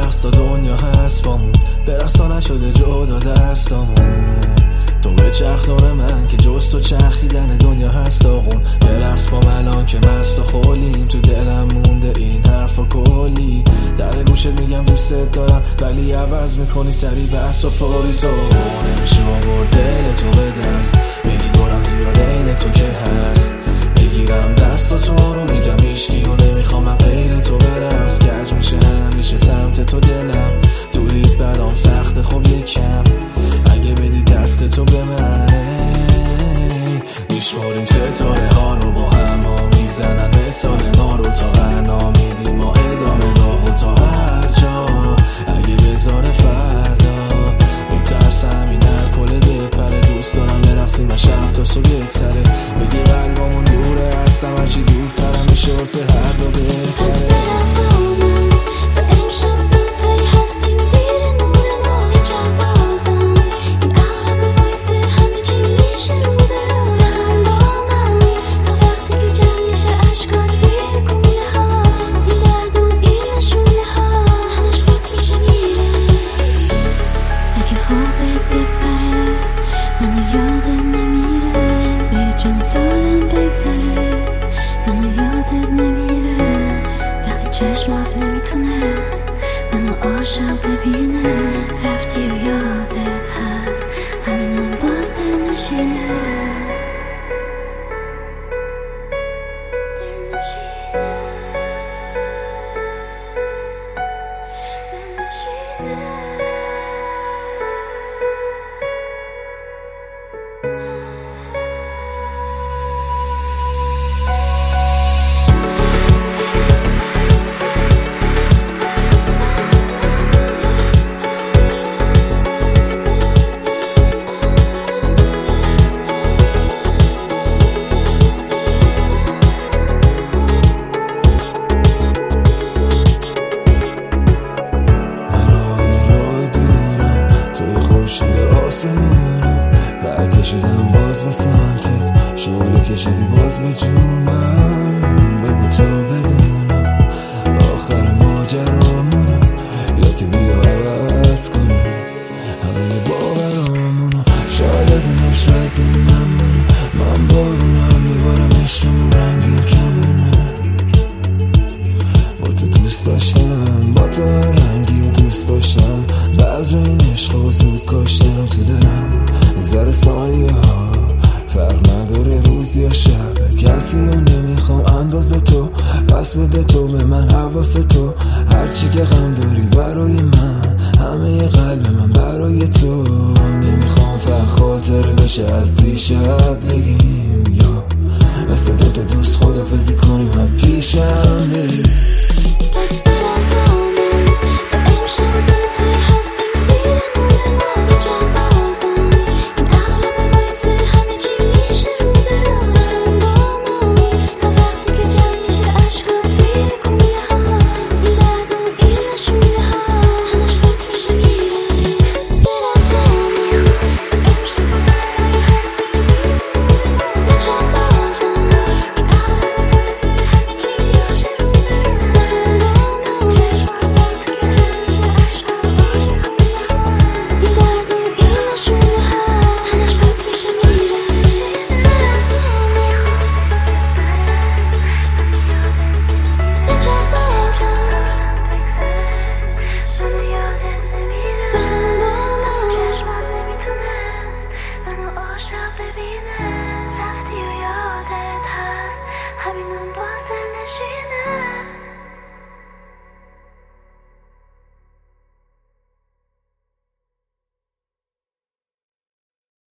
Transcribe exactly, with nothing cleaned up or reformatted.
برقص تا دنیا هست بامون، برقص تا نشده جدا دستامون. تو به چرخ دور من که جز تو چرخیدن دنیا هست آقون. برقص با من الان که مست و خولیم، تو دلم مونده این حرفا کلی. در گوشت میگم دوستت دارم ولی عوض میکنی سری بحث و فوری. تو نمیشه آورد دل تو به دست، بگی دورم زیاده این تو که هست. بگیرم دست و تو رو میگم ایشکی و نمیخوام من غیر تو برقص. کج میشه همیشه سمت تو دلم، دوریت برام سخته خب یکم. اگه بدی دست تو به منه، میشماریم ستاره ها رو با هم ها میزنن مثال ما رو تا غنا میدیم ما ادامه راه و تا هر جا. اگه بذاره فردا میترسم این الکل بپره. دوست دارم برقصیم و شب تا صبح بگذره، بگی قلبمون دوره هستم هرچی دورترم میشه واسه هر دو بهتره. چشمات نمیتونست منو عاشق ببینه، رفتی و یادت هست همینم باز دل نشینه. دل نشینه دل نشینه. و کشیدم باز به سمتت، شعله کشیدی باز به جونم. بگو تو بدونم آخر ماجرامونو، یا که بیا عوض کنم همه باورامونو. شاید از این عشرت نمونه، من بارونم میبارم عشقمون رنگین کمونه. با تو دوست داشتم، با تو رنگی و دوست داشتم. بعد این عشق و زود کاشتم تو دلم. میذاره سایه ها فرق نداره روز یا شب، کسی رو نمیخوام اندازه تو. پس بده تو به من حواس تو، هرچی که غم داری برای من، همه قلب من برای تو. نمیخوام فقط خاطر بشه از دیشب بگیم، یا مثل دوتا دوست خدافزی کن.